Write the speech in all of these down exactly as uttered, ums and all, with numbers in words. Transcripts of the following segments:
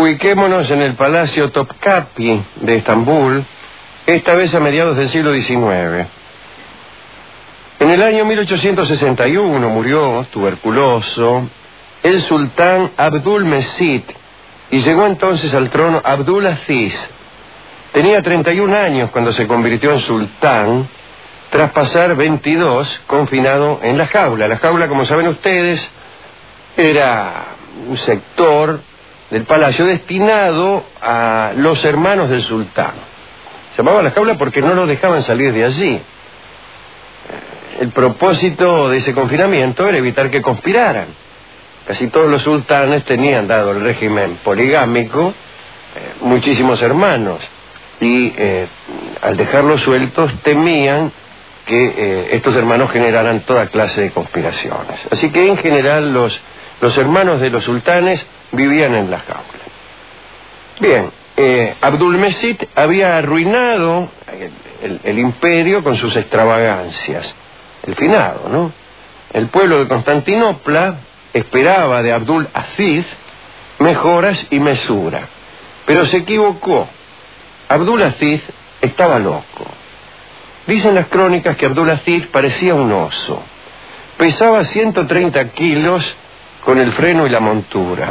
Ubiquémonos en el Palacio Topkapi de Estambul, esta vez a mediados del siglo diecinueve. En el año mil ochocientos sesenta y uno murió, tuberculoso, el sultán Abdülmecit, y llegó entonces al trono Abdulaziz. Tenía treinta y un años cuando se convirtió en sultán, tras pasar veintidós confinado en la jaula. La jaula, como saben ustedes, era un sector del palacio destinado a los hermanos del sultán. Se llamaba la jaula porque no lo dejaban salir de allí. El propósito de ese confinamiento era evitar que conspiraran. Casi todos los sultanes tenían, dado el régimen poligámico, eh, muchísimos hermanos, y eh, al dejarlos sueltos temían que eh, estos hermanos generaran toda clase de conspiraciones. Así que en general los, los hermanos de los sultanes vivían en la jaula. Bien, eh, Abdülmecit había arruinado el, el, el imperio con sus extravagancias. El finado, ¿no? El pueblo de Constantinopla esperaba de Abdulaziz mejoras y mesura, pero se equivocó. Abdulaziz estaba loco. Dicen las crónicas que Abdulaziz parecía un oso. Pesaba ciento treinta kilos con el freno y la montura.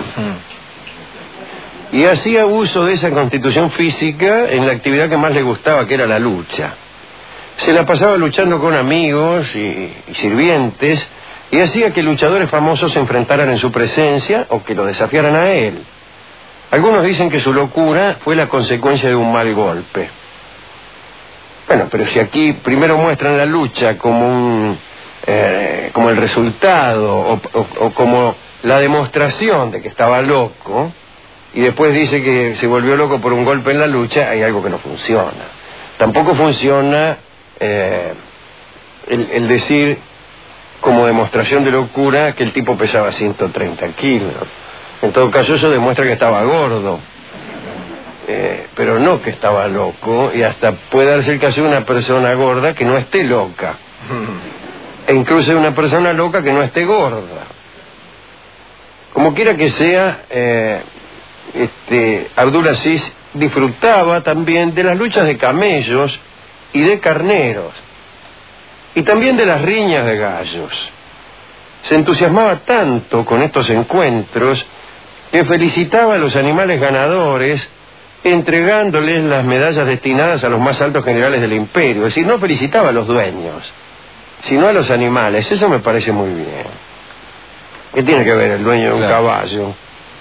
Y hacía uso de esa constitución física en la actividad que más le gustaba, que era la lucha. Se la pasaba luchando con amigos y, y sirvientes, y hacía que luchadores famosos se enfrentaran en su presencia o que lo desafiaran a él. Algunos dicen que su locura fue la consecuencia de un mal golpe. Bueno, pero si aquí primero muestran la lucha como un eh, como el resultado o, o, o como la demostración de que estaba loco, y después dice que se volvió loco por un golpe en la lucha, hay algo que no funciona. Tampoco funciona eh, el, el decir como demostración de locura que el tipo pesaba ciento treinta kilos. En todo caso eso demuestra que estaba gordo, eh, pero no que estaba loco, y hasta puede darse el caso de una persona gorda que no esté loca, e incluso de una persona loca que no esté gorda. Como quiera que sea, eh, este, Abdulaziz disfrutaba también de las luchas de camellos y de carneros, y también de las riñas de gallos. Se entusiasmaba tanto con estos encuentros que felicitaba a los animales ganadores, entregándoles las medallas destinadas a los más altos generales del imperio. Es decir, no felicitaba a los dueños, sino a los animales. Eso me parece muy bien. ¿Qué tiene que ver el dueño de un claro. caballo?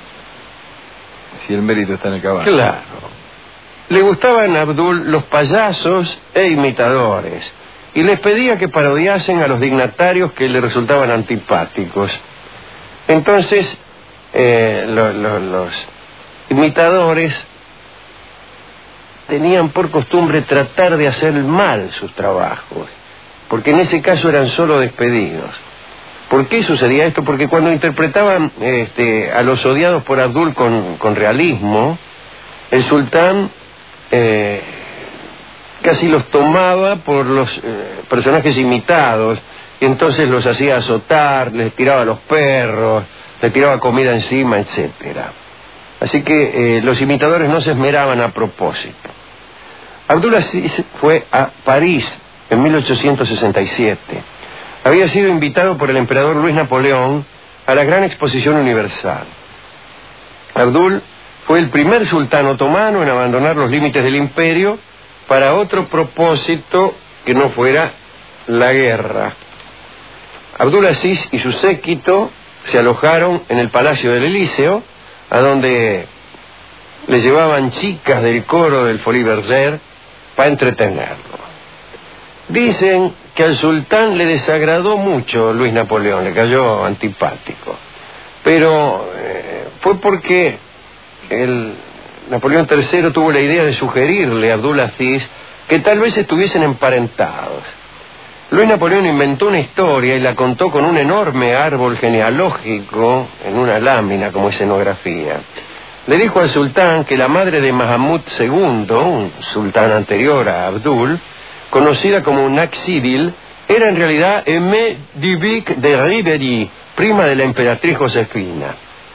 Si el mérito está en el caballo. Claro. Le gustaban a Abdul los payasos e imitadores, y les pedía que parodiasen a los dignatarios que le resultaban antipáticos. Entonces, eh, lo, lo, los imitadores tenían por costumbre tratar de hacer mal sus trabajos, porque en ese caso eran solo despedidos. ¿Por qué sucedía esto? Porque cuando interpretaban este, a los odiados por Abdul con, con realismo, el sultán eh, casi los tomaba por los eh, personajes imitados, y entonces los hacía azotar, les tiraba a los perros, les tiraba comida encima, etcétera. Así que eh, los imitadores no se esmeraban a propósito. Abdulaziz fue a París en mil ochocientos sesenta y siete. Había sido invitado por el emperador Luis Napoleón a la Gran Exposición Universal. Abdul fue el primer sultán otomano en abandonar los límites del imperio para otro propósito que no fuera la guerra. Abdulaziz y su séquito se alojaron en el Palacio del Elíseo, a donde le llevaban chicas del coro del Folies Bergère para entretenerlo. Dicen que al sultán le desagradó mucho Luis Napoleón, le cayó antipático, pero eh, fue porque el Napoleón tercero tuvo la idea de sugerirle a Abdulaziz que tal vez estuviesen emparentados. Luis Napoleón inventó una historia y la contó con un enorme árbol genealógico en una lámina como escenografía. Le dijo al sultán que la madre de Mahamud segundo, un sultán anterior a Abdul, conocida como Naxidil, era en realidad Aimée du Vic de Riveri, prima de la emperatriz Josefina.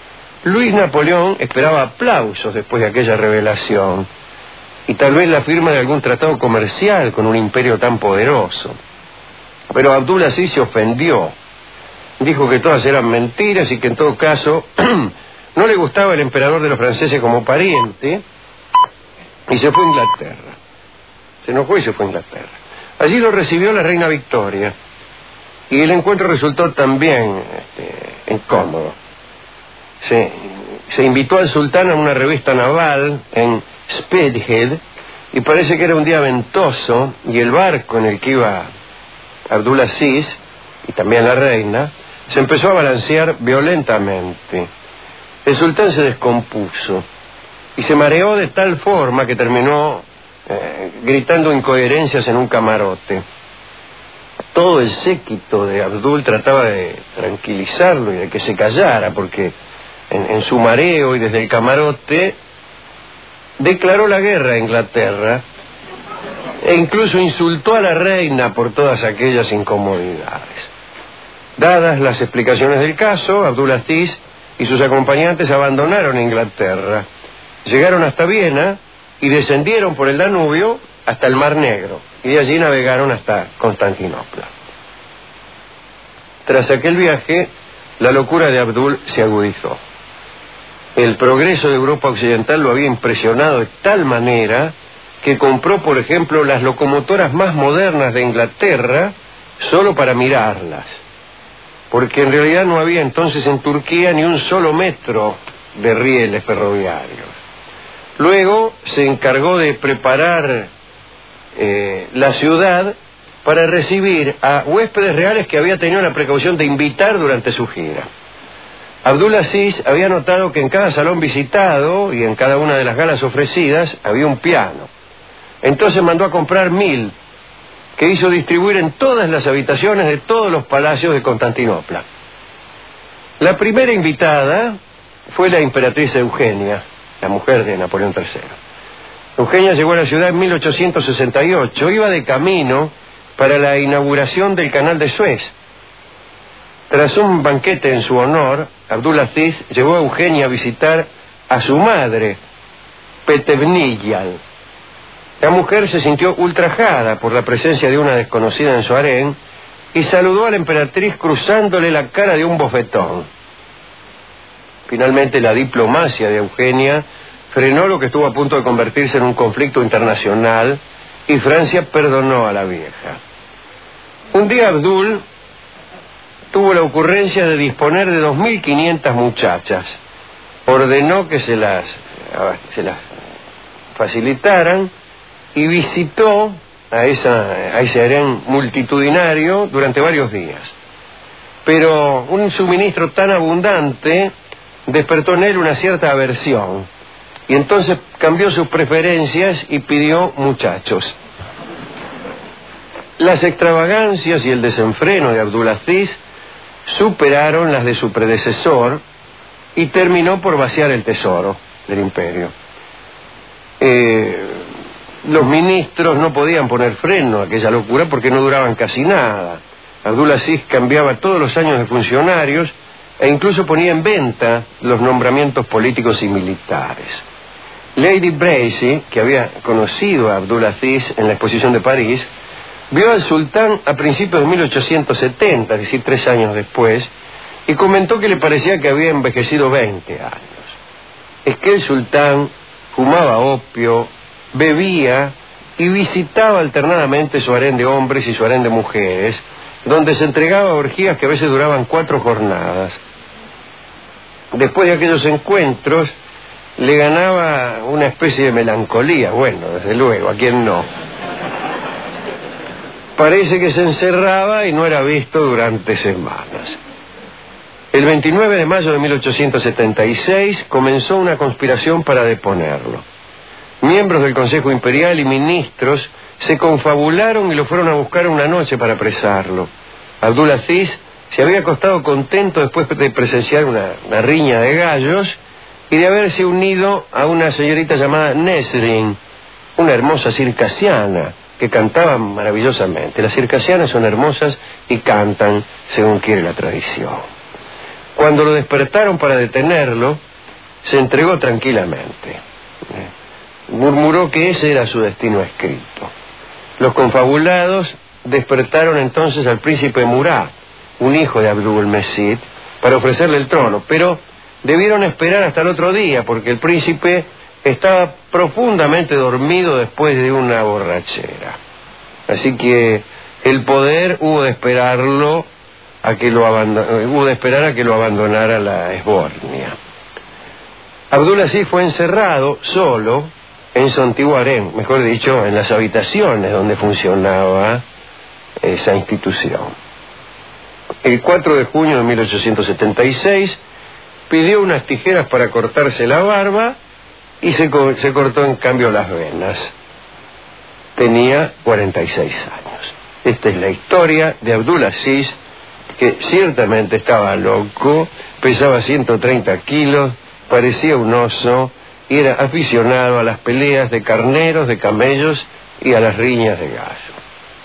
Luis Napoleón esperaba aplausos después de aquella revelación y tal vez la firma de algún tratado comercial con un imperio tan poderoso. Pero Abdulaziz se ofendió. Dijo que todas eran mentiras y que en todo caso no le gustaba el emperador de los franceses como pariente y se fue a Inglaterra. Se enojó y se fue a Inglaterra. Allí lo recibió la reina Victoria y el encuentro resultó también este, incómodo. Se, se invitó al sultán a una revista naval en Spithead y parece que era un día ventoso y el barco en el que iba Abdulaziz y también la reina se empezó a balancear violentamente. El sultán se descompuso y se mareó de tal forma que terminó eh, gritando incoherencias en un camarote. Todo el séquito de Abdul trataba de tranquilizarlo y de que se callara, porque en, en su mareo y desde el camarote declaró la guerra a Inglaterra e incluso insultó a la reina por todas aquellas incomodidades. Dadas las explicaciones del caso, Abdulaziz y sus acompañantes abandonaron Inglaterra, llegaron hasta Viena y descendieron por el Danubio hasta el Mar Negro, y de allí navegaron hasta Constantinopla. Tras aquel viaje, la locura de Abdul se agudizó. El progreso de Europa Occidental lo había impresionado de tal manera que compró, por ejemplo, las locomotoras más modernas de Inglaterra solo para mirarlas, porque en realidad no había entonces en Turquía ni un solo metro de rieles ferroviarios. Luego se encargó de preparar eh, la ciudad para recibir a huéspedes reales que había tenido la precaución de invitar durante su gira. Abdulaziz había notado que en cada salón visitado y en cada una de las galas ofrecidas había un piano. Entonces mandó a comprar mil, que hizo distribuir en todas las habitaciones de todos los palacios de Constantinopla. La primera invitada fue la emperatriz Eugenia, la mujer de Napoleón tercero. Eugenia llegó a la ciudad en mil ochocientos sesenta y ocho, iba de camino para la inauguración del canal de Suez. Tras un banquete en su honor, Abdulaziz llevó a Eugenia a visitar a su madre, Petevniyal. La mujer se sintió ultrajada por la presencia de una desconocida en su harén y saludó a la emperatriz cruzándole la cara de un bofetón. Finalmente la diplomacia de Eugenia frenó lo que estuvo a punto de convertirse en un conflicto internacional y Francia perdonó a la vieja. Un día Abdul tuvo la ocurrencia de disponer de dos mil quinientas muchachas. Ordenó que se las, se las facilitaran y visitó a, esa, a ese harén multitudinario durante varios días. Pero un suministro tan abundante despertó en él una cierta aversión, y entonces cambió sus preferencias y pidió muchachos. Las extravagancias y el desenfreno de Abdulaziz superaron las de su predecesor y terminó por vaciar el tesoro del imperio. Eh, los ministros no podían poner freno a aquella locura porque no duraban casi nada. Abdulaziz cambiaba todos los años de funcionarios e incluso ponía en venta los nombramientos políticos y militares. Lady Bracy, que había conocido a Abdulaziz en la exposición de París, vio al sultán a principios de mil ochocientos setenta, es decir, tres años después, y comentó que le parecía que había envejecido veinte años. Es que el sultán fumaba opio, bebía y visitaba alternadamente su harén de hombres y su harén de mujeres, donde se entregaba a orgías que a veces duraban cuatro jornadas. Después de aquellos encuentros, le ganaba una especie de melancolía. Bueno, desde luego, ¿a quién no? Parece que se encerraba y no era visto durante semanas. El veintinueve de mayo de mil ochocientos setenta y seis comenzó una conspiración para deponerlo. Miembros del Consejo Imperial y ministros se confabularon y lo fueron a buscar una noche para apresarlo. Abdulaziz se había acostado contento después de presenciar una, una riña de gallos y de haberse unido a una señorita llamada Nesrin, una hermosa circasiana que cantaba maravillosamente. Las circasianas son hermosas y cantan según quiere la tradición. Cuando lo despertaron para detenerlo, se entregó tranquilamente. Eh, murmuró que ese era su destino escrito. Los confabulados despertaron entonces al príncipe Murat, un hijo de Abdul-Mecid, para ofrecerle el trono, pero debieron esperar hasta el otro día, porque el príncipe estaba profundamente dormido después de una borrachera. Así que el poder hubo de esperarlo a que lo abandon... hubo de esperar a que lo abandonara la Esbornia. Abdulaziz fue encerrado solo en su antiguo harén, mejor dicho, en las habitaciones donde funcionaba esa institución. El cuatro de junio de mil ochocientos setenta y seis pidió unas tijeras para cortarse la barba y se, co se cortó en cambio las venas. Tenía cuarenta y seis años. Esta es la historia de Abdulaziz, que ciertamente estaba loco, pesaba ciento treinta kilos, parecía un oso y era aficionado a las peleas de carneros, de camellos y a las riñas de gallo.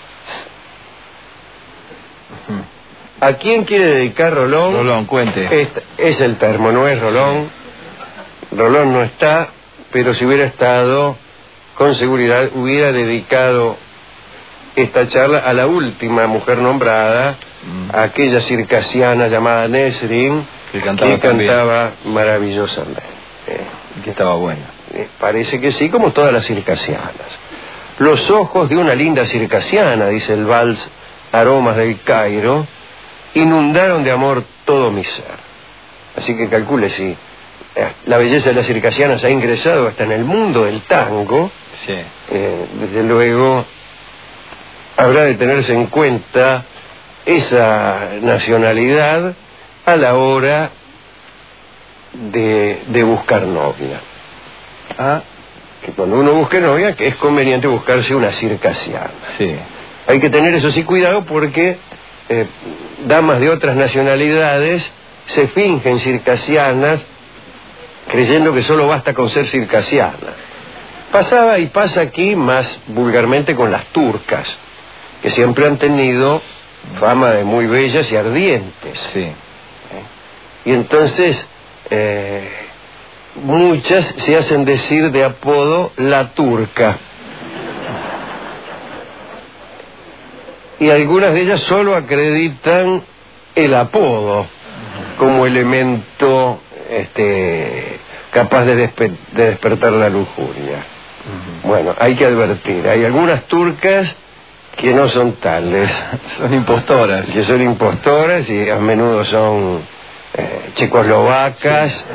¿A quién quiere dedicar Rolón? Rolón, cuente. Este es el termo, no es Rolón. Rolón no está, pero si hubiera estado, con seguridad hubiera dedicado esta charla a la última mujer nombrada, mm. a aquella circasiana llamada Nesrin, que cantaba, que cantaba maravillosamente. Eh, que estaba buena. Eh, parece que sí, como todas las circasianas. Los ojos de una linda circasiana, dice el vals Aromas del Cairo, inundaron de amor todo mi ser. Así que calcule si la belleza de las circasianas ha ingresado hasta en el mundo del tango. Sí. Eh, desde luego habrá de tenerse en cuenta esa nacionalidad a la hora de, de buscar novia. Ah, que cuando uno busque novia, que es conveniente buscarse una circasiana. Sí. Hay que tener eso sí cuidado porque eh, damas de otras nacionalidades se fingen circasianas creyendo que solo basta con ser circasiana. Pasaba y pasa aquí más vulgarmente con las turcas, que siempre han tenido fama de muy bellas y ardientes. Sí. ¿Eh? Y entonces eh, muchas se hacen decir de apodo la turca. Y algunas de ellas solo acreditan el apodo como elemento este, capaz de, despe de despertar la lujuria. Uh-huh. Bueno, hay que advertir, hay algunas turcas que no son tales. Son impostoras. Que son impostoras y a menudo son eh, checoslovacas. Sí.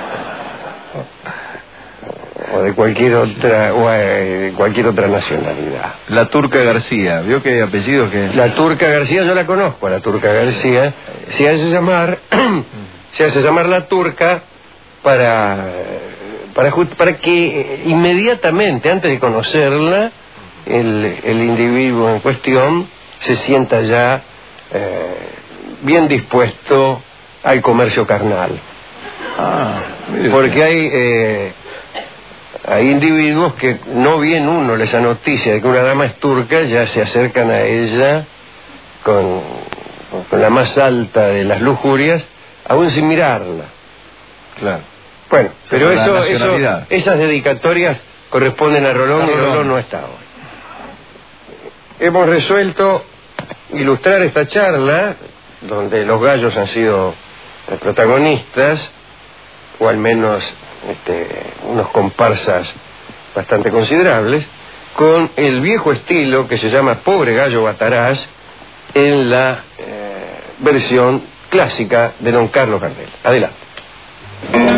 O de cualquier otra o de cualquier otra nacionalidad. La Turca García, ¿vio qué apellido que? La Turca García, yo la conozco, la Turca García. Se hace llamar, se hace llamar la Turca para, para, para que inmediatamente, antes de conocerla, el, el individuo en cuestión se sienta ya eh, bien dispuesto al comercio carnal. Ah, porque hay eh, hay individuos que no bien uno les anoticia de que una dama es turca, ya se acercan a ella con, con la más alta de las lujurias, aún sin mirarla. Claro. Bueno, pero eso, eso esas dedicatorias corresponden a Rolón, a Rolón. Y Rolón no está hoy. Hemos resuelto ilustrar esta charla, donde los gallos han sido protagonistas, o al menos este, unos comparsas bastante considerables, con el viejo estilo que se llama Pobre Gallo Bataraz, en la eh, versión clásica de don Carlos Gardel. Adelante.